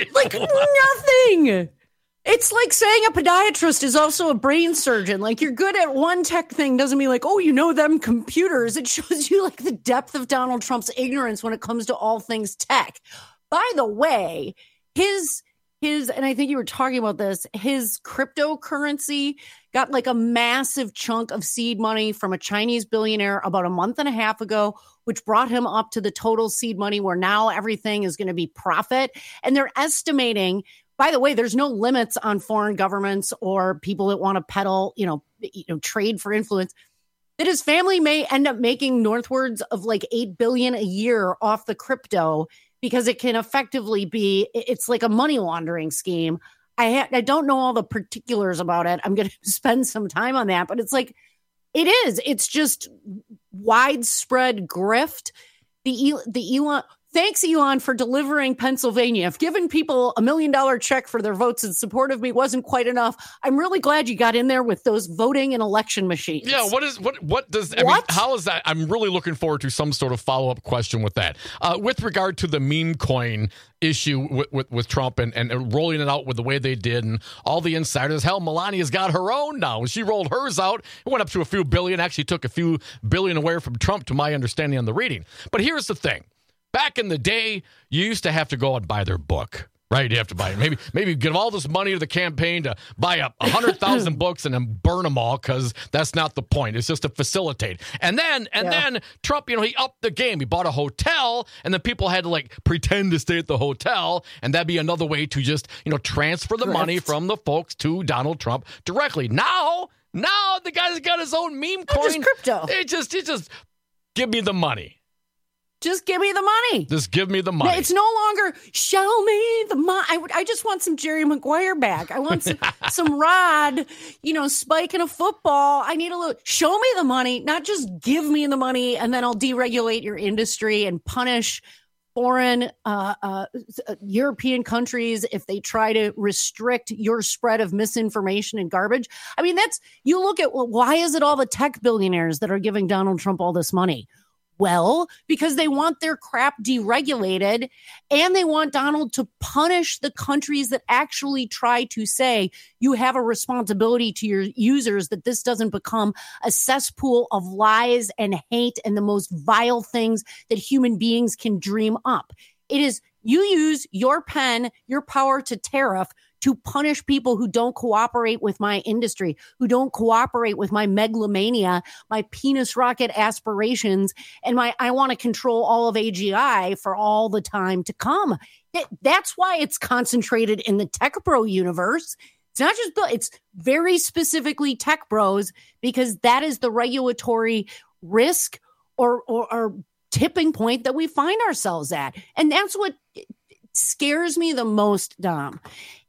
S15: Nothing! It's like saying a podiatrist is also a brain surgeon. Like, you're good at one tech thing doesn't mean like, them computers. It shows you like the depth of Donald Trump's ignorance when it comes to all things tech. By the way, his, and I think you were talking about this, his cryptocurrency got like a massive chunk of seed money from a Chinese billionaire about a month and a half ago, which brought him up to the total seed money where now everything is going to be profit. And they're estimating, by the way, there's no limits on foreign governments or people that want to peddle, trade for influence, that his family may end up making northwards of like $8 billion a year off the crypto, because it can effectively be, it's like a money laundering scheme. I don't know all the particulars about it. I'm going to spend some time on that, but it's like, it's just widespread grift. The Elon, thanks, Elon, for delivering Pennsylvania. If giving people $1 million check for their votes in support of me wasn't quite enough, I'm really glad you got in there with those voting and election machines.
S2: Yeah, how is that? I'm really looking forward to some sort of follow-up question with that. With regard to the meme coin issue with Trump and rolling it out with the way they did and all the insiders. Hell, Melania's got her own now. When she rolled hers out, it went up to a few billion, actually took a few billion away from Trump, to my understanding on the reading. But here's the thing. Back in the day, you used to have to go and buy their book Right, you have to buy it. Maybe give all this money to the campaign to buy up 100,000 books and then burn them all, because that's not the point. It's just to facilitate. And then Trump, he upped the game. He bought a hotel, and then people had to pretend to stay at the hotel, and that'd be another way to just transfer the money from the folks to Donald Trump directly. Now the guy's got his own meme coin.
S15: Just crypto.
S2: It just give me the money.
S15: Just give me the money.
S2: Just give me the money.
S15: It's no longer show me the money. I just want some Jerry Maguire back. I want some Rod, spiking a football. I need a little show me the money, not just give me the money and then I'll deregulate your industry and punish foreign European countries if they try to restrict your spread of misinformation and garbage. I mean, you look at why is it all the tech billionaires that are giving Donald Trump all this money? Well, because they want their crap deregulated and they want Donald to punish the countries that actually try to say you have a responsibility to your users, that this doesn't become a cesspool of lies and hate and the most vile things that human beings can dream up. It is you use your pen, your power to tariff to punish people who don't cooperate with my industry, who don't cooperate with my megalomania, my penis rocket aspirations, and I want to control all of AGI for all the time to come. That's why it's concentrated in the tech bro universe. It's not just, it's very specifically tech bros, because that is the regulatory risk or tipping point that we find ourselves at. And that's what scares me the most, Dom.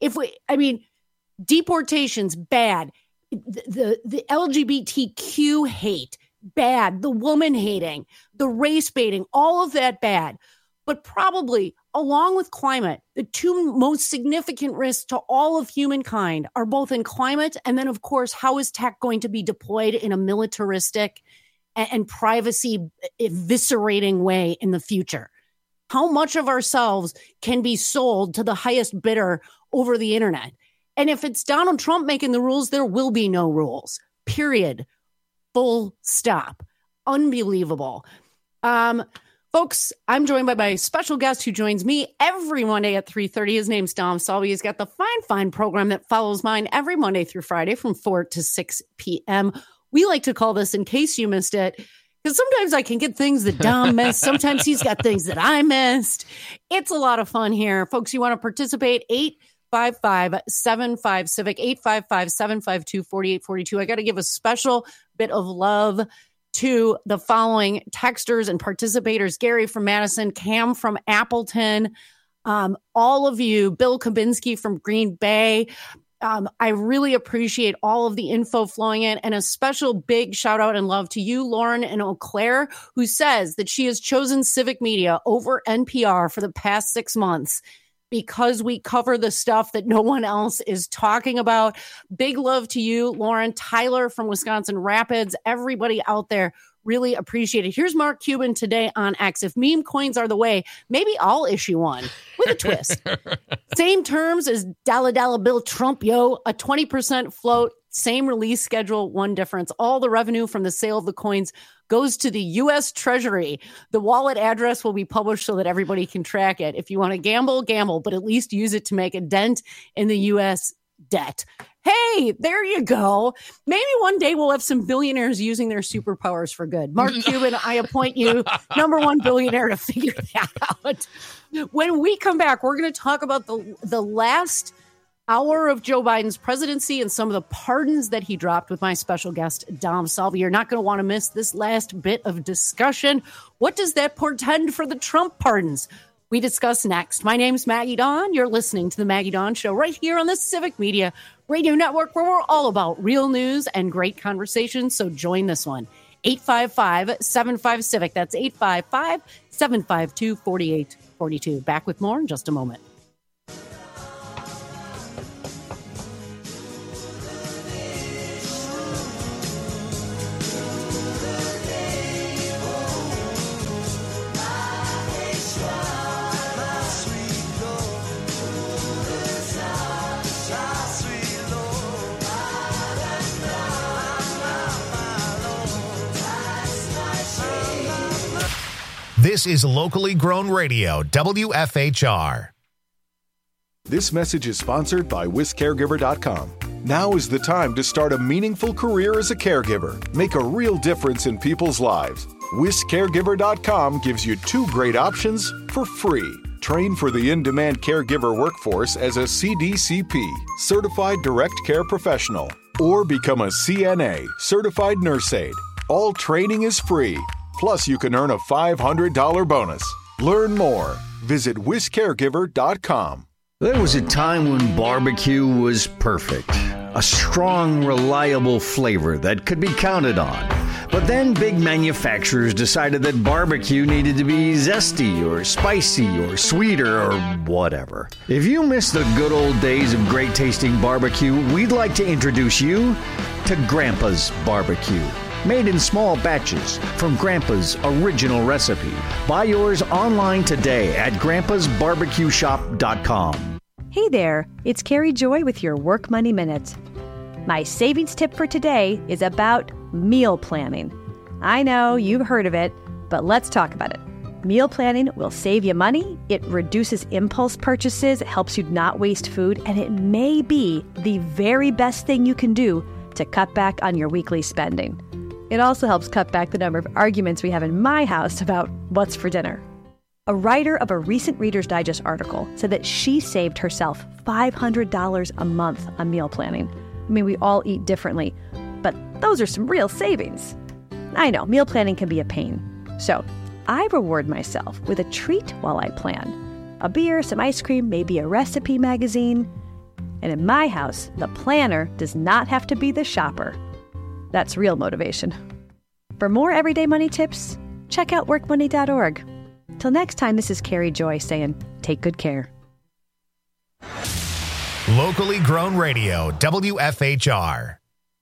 S15: Deportations, bad. The LGBTQ hate, bad. The woman hating, the race baiting, all of that bad. But probably, along with climate, the two most significant risks to all of humankind are both in climate, and then, of course, how is tech going to be deployed in a militaristic and privacy eviscerating way in the future? How much of ourselves can be sold to the highest bidder over the internet? And if it's Donald Trump making the rules, there will be no rules. Period. Full stop. Unbelievable. Folks, I'm joined by my special guest who joins me every Monday at 3:30. His name's Dom Salvi. He's got the fine program that follows mine every Monday through Friday from 4 to 6 p.m. We like to call this, in case you missed it, because sometimes I can get things that Dom missed. Sometimes he's got things that I missed. It's a lot of fun here. Folks, you want to participate? 855-75-CIVIC, 855-752-4842. I got to give a special bit of love to the following texters and participators: Gary from Madison, Cam from Appleton, all of you, Bill Kabinski from Green Bay. I really appreciate all of the info flowing in, and a special big shout out and love to you, Lauren in Eau Claire, who says that she has chosen Civic Media over NPR for the past 6 months because we cover the stuff that no one else is talking about. Big love to you, Lauren. Tyler from Wisconsin Rapids, everybody out there. Really appreciate it. Here's Mark Cuban today on X. If meme coins are the way, maybe I'll issue one with a twist. Same terms as Dollar Bill Trump, yo. A 20% float, same release schedule, one difference. All the revenue from the sale of the coins goes to the U.S. Treasury. The wallet address will be published so that everybody can track it. If you want to gamble, but at least use it to make a dent in the U.S. debt. Hey, there you go. Maybe one day we'll have some billionaires using their superpowers for good. Mark Cuban, I appoint you #1 billionaire to figure that out. When we come back, we're going to talk about the last hour of Joe Biden's presidency and some of the pardons that he dropped with my special guest, Dom Salvi. You're not going to want to miss this last bit of discussion. What does that portend for the Trump pardons? We discuss next. My name's Maggie Dawn. You're listening to The Maggie Dawn Show right here on the Civic Media Radio Network, where we're all about real news and great conversation. So join this one. 855-75-CIVIC. That's 855-752-4842. Back with more in just a moment.
S1: This is locally grown radio, WFHR.
S5: This message is sponsored by WISCaregiver.com. Now is the time to start a meaningful career as a caregiver. Make a real difference in people's lives. WISCaregiver.com gives you 2 great options for free. Train for the in-demand caregiver workforce as a CDCP, Certified Direct Care Professional, or become a CNA, Certified Nurse Aide. All training is free. Plus, you can earn a $500 bonus. Learn more. Visit WISCaregiver.com.
S6: There was a time when barbecue was perfect. A strong, reliable flavor that could be counted on. But then big manufacturers decided that barbecue needed to be zesty or spicy or sweeter or whatever. If you miss the good old days of great tasting barbecue, we'd like to introduce you to Grandpa's Barbecue. Made in small batches from Grandpa's original recipe. Buy yours online today at grandpasbarbecueshop.com.
S9: Hey there, it's Carrie Joy with your Work Money Minute. My savings tip for today is about meal planning. I know you've heard of it, but let's talk about it. Meal planning will save you money, it reduces impulse purchases, it helps you not waste food, and it may be the very best thing you can do to cut back on your weekly spending. It also helps cut back the number of arguments we have in my house about what's for dinner. A writer of a recent Reader's Digest article said that she saved herself $500 a month on meal planning. I mean, we all eat differently, but those are some real savings. I know, meal planning can be a pain. So I reward myself with a treat while I plan. A beer, some ice cream, maybe a recipe magazine. And in my house, the planner does not have to be the shopper. That's real motivation. For more everyday money tips, check out workmoney.org. Till next time, this is Carrie Joy saying, take good care.
S1: Locally grown radio, WFHR.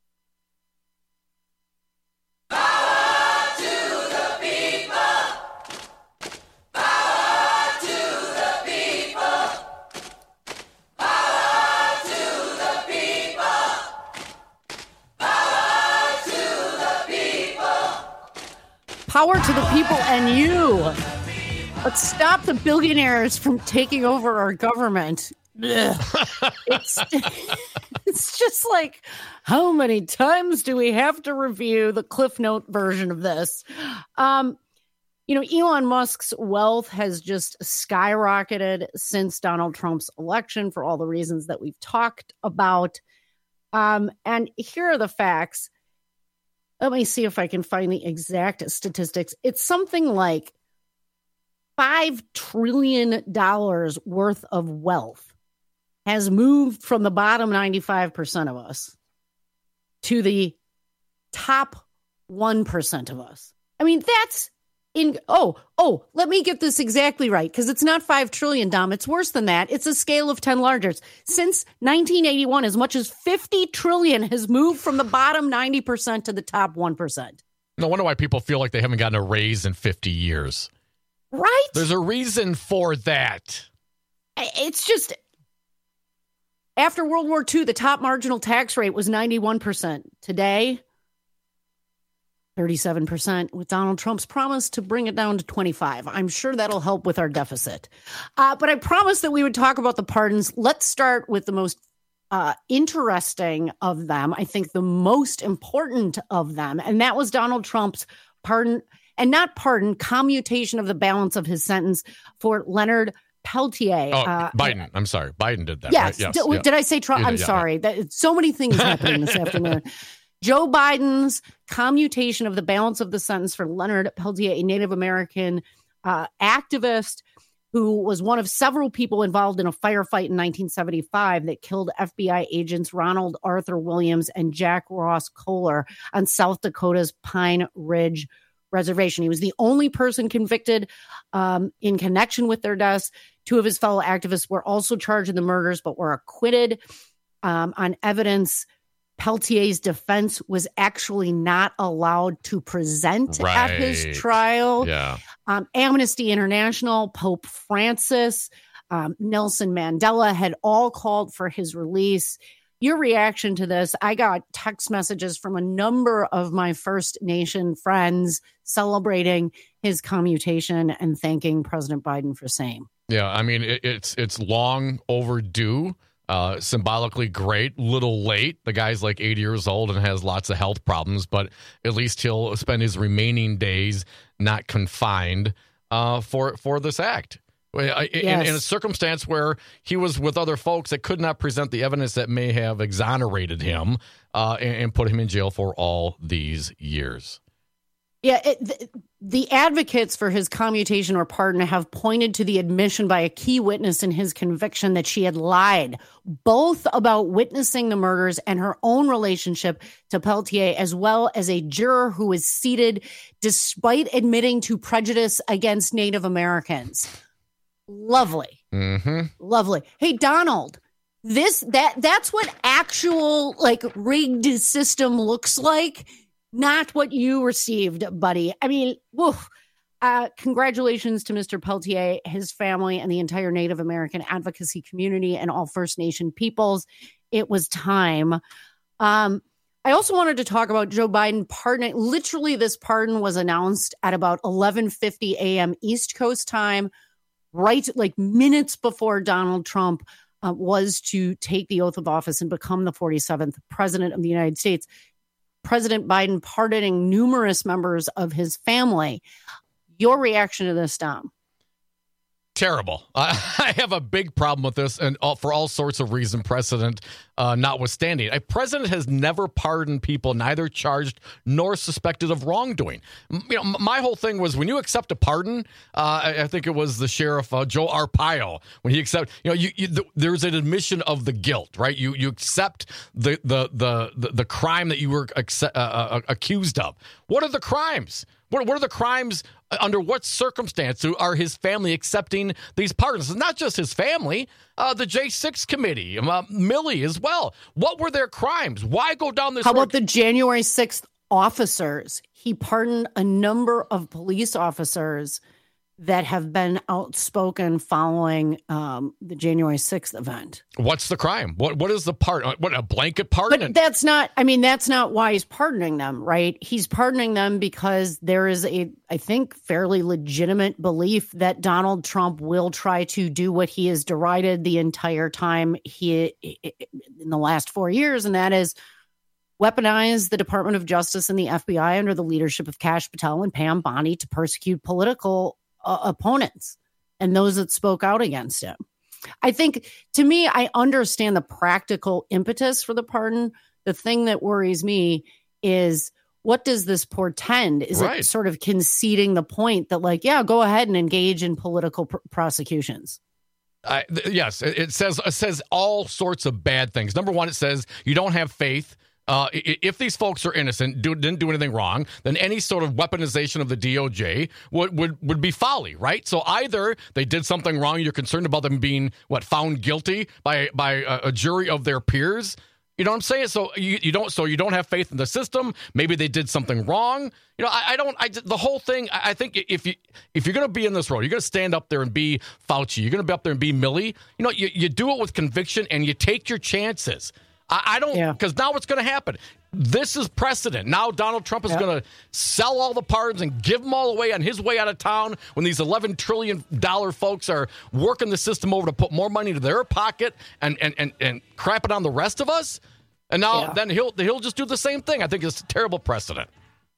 S15: Power to the people and you. Let's stop the billionaires from taking over our government. It's just like, how many times do we have to review the Cliff Note version of this? Elon Musk's wealth has just skyrocketed since Donald Trump's election for all the reasons that we've talked about. And here are the facts. Let me see if I can find the exact statistics. It's something like $5 trillion worth of wealth has moved from the bottom 95% of us to the top 1% of us. I mean, that's let me get this exactly right, because it's not 5 trillion, Dom. It's worse than that. It's a scale of 10 larger. Since 1981, as much as 50 trillion has moved from the bottom 90% to the top 1%.
S2: No wonder why people feel like they haven't gotten a raise in 50 years.
S15: Right?
S2: There's a reason for that.
S15: It's just, after World War II, the top marginal tax rate was 91%. Today, 37%, with Donald Trump's promise to bring it down to 25%. I'm sure that'll help with our deficit. But I promised that we would talk about the pardons. Let's start with the most interesting of them. I think the most important of them, and that was Donald Trump's pardon. And not pardon, commutation of the balance of his sentence for Leonard Peltier.
S2: Biden. I'm sorry. Biden did that.
S15: Yes.
S2: Right?
S15: Yes. Did I say Trump? I'm sorry. So many things happening this afternoon. Joe Biden's commutation of the balance of the sentence for Leonard Peltier, a Native American activist who was one of several people involved in a firefight in 1975 that killed FBI agents Ronald Arthur Williams and Jack Ross Kohler on South Dakota's Pine Ridge Reservation. He was the only person convicted in connection with their deaths. 2 of his fellow activists were also charged in the murders, but were acquitted on evidence. Peltier's defense was actually not allowed to present at his trial.
S2: Yeah.
S15: Amnesty International, Pope Francis, Nelson Mandela had all called for his release. Your reaction to this? I got text messages from a number of my First Nation friends celebrating his commutation and thanking President Biden for same.
S2: Yeah, I mean, it's long overdue. Symbolically great, little late. The guy's like 80 years old and has lots of health problems, but at least he'll spend his remaining days not confined for this act. In a circumstance where he was with other folks that could not present the evidence that may have exonerated him and put him in jail for all these years.
S15: Yeah, the advocates for his commutation or pardon have pointed to the admission by a key witness in his conviction that she had lied, both about witnessing the murders and her own relationship to Peltier, as well as a juror who was seated despite admitting to prejudice against Native Americans. Lovely.
S2: Mm-hmm.
S15: Lovely. Hey, Donald, that's what actual rigged system looks like. Not what you received, buddy. I mean, woof. Congratulations to Mr. Peltier, his family, and the entire Native American advocacy community and all First Nation peoples. It was time. I also wanted to talk about Joe Biden pardoning. Literally, this pardon was announced at about 11:50 a.m. East Coast time, right minutes before Donald Trump was to take the oath of office and become the 47th president of the United States. President Biden pardoning numerous members of his family. Your reaction to this, Dom?
S2: Terrible. I have a big problem with this, and for all sorts of reasons, precedent notwithstanding. A president has never pardoned people neither charged nor suspected of wrongdoing. My whole thing was when you accept a pardon, I think it was the sheriff Joe Arpaio when he accepted. There's an admission of the guilt, right? You accept the crime that you were accused of. What are the crimes? What are the crimes? Under what circumstance are his family accepting these pardons? It's not just his family, the J6 committee, Milley as well. What were their crimes? Why go down this road?
S15: How about the January 6th officers? He pardoned a number of police officers that have been outspoken following the January 6th event.
S2: What's the crime? What is the pardon? What, a blanket pardon?
S15: But that's not why he's pardoning them, right? He's pardoning them because there is I think, fairly legitimate belief that Donald Trump will try to do what he has derided the entire time in the last 4 years, and that is weaponize the Department of Justice and the FBI under the leadership of Kash Patel and Pam Bondi to persecute political opponents and those that spoke out against him. I think, to me, I understand the practical impetus for the pardon. The thing that worries me is, what does this portend? Is it sort of conceding the point that, go ahead and engage in political prosecutions?
S2: Yes, it says all sorts of bad things. Number one, it says you don't have faith. If these folks are innocent, didn't do anything wrong, then any sort of weaponization of the DOJ would be folly, right? So either they did something wrong, you're concerned about them being found guilty by a jury of their peers. You know what I'm saying? So you don't have faith in the system. Maybe they did something wrong. The whole thing. I think if you're going to be in this role, you're going to stand up there and be Fauci. You're going to be up there and be Milley. You do it with conviction and you take your chances. I don't, because now what's going to happen? This is precedent. Now Donald Trump is going to sell all the pardons and give them all away on his way out of town when these $11 trillion folks are working the system over to put more money into their pocket and crap it on the rest of us. And now then he'll just do the same thing. I think it's a terrible precedent.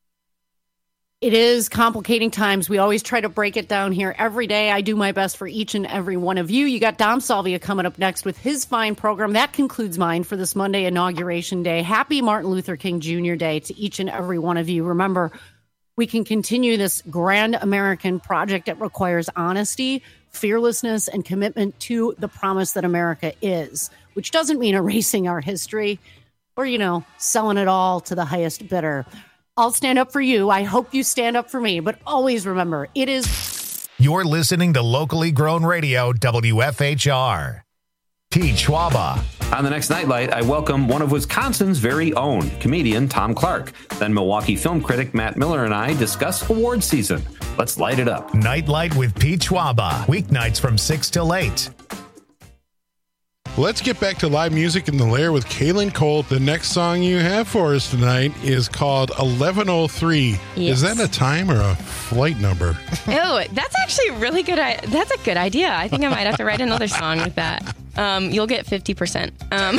S15: It is complicating times. We always try to break it down here every day. I do my best for each and every one of you. You got Dom Salvia coming up next with his fine program. That concludes mine for this Monday, Inauguration Day. Happy Martin Luther King Jr. Day to each and every one of you. Remember, we can continue this grand American project that requires honesty, fearlessness, and commitment to the promise that America is, which doesn't mean erasing our history or, selling it all to the highest bidder. I'll stand up for you. I hope you stand up for me. But always remember, it is...
S1: You're listening to Locally Grown Radio, WFHR. Pete Schwaba.
S8: On the next Nightlight, I welcome one of Wisconsin's very own, comedian Tom Clark. Then Milwaukee film critic Matt Miller and I discuss award season. Let's light it up.
S1: Nightlight with Pete Schwaba. Weeknights from 6 till 8.
S10: Let's get back to live music in the Lair with Kaylin Colt. The next song you have for us tonight is called 1103.
S13: Yes.
S10: Is that a time or a flight number?
S13: Oh, that's actually really good. That's a good idea. I think I might have to write another song with that. You'll get 50%.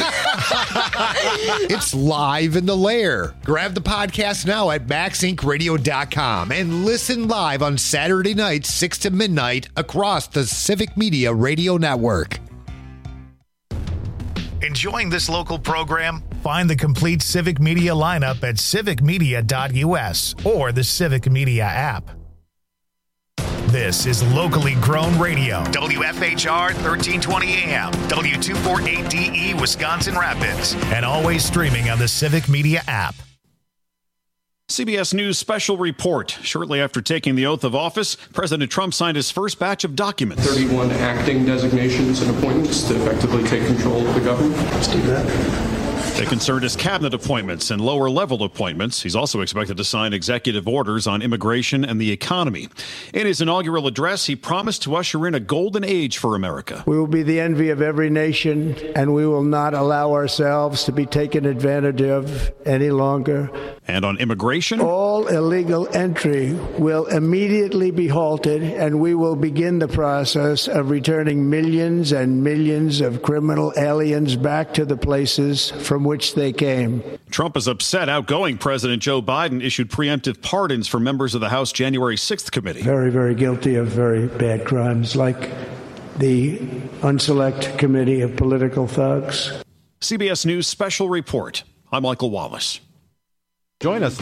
S14: It's live in the Lair. Grab the podcast now at MaxIncRadio.com and listen live on Saturday nights, 6 to midnight, across the Civic Media Radio Network.
S1: Enjoying this local program? Find the complete Civic Media lineup at civicmedia.us or the Civic Media app. This is locally grown radio. WFHR 1320 AM, W248DE Wisconsin Rapids, and always streaming on the Civic Media app.
S17: CBS News special report. Shortly after taking the oath of office, President Trump signed his first batch of documents.
S25: 31 acting designations and appointments to effectively take control of the government. Let's do that.
S17: They concerned his cabinet appointments and lower-level appointments. He's also expected to sign executive orders on immigration and the economy. In his inaugural address, he promised to usher in a golden age for America.
S4: We will be the envy of every nation, and we will not allow ourselves to be taken advantage of any longer.
S17: And on immigration?
S4: All illegal entry will immediately be halted, and we will begin the process of returning millions and millions of criminal aliens back to the places from which they came.
S17: Trump is upset. Outgoing President Joe Biden issued preemptive pardons for members of the House January 6th committee.
S4: Very, very guilty of very bad crimes, like the Unselect Committee of Political Thugs.
S17: CBS News special report. I'm Michael Wallace.
S26: Join us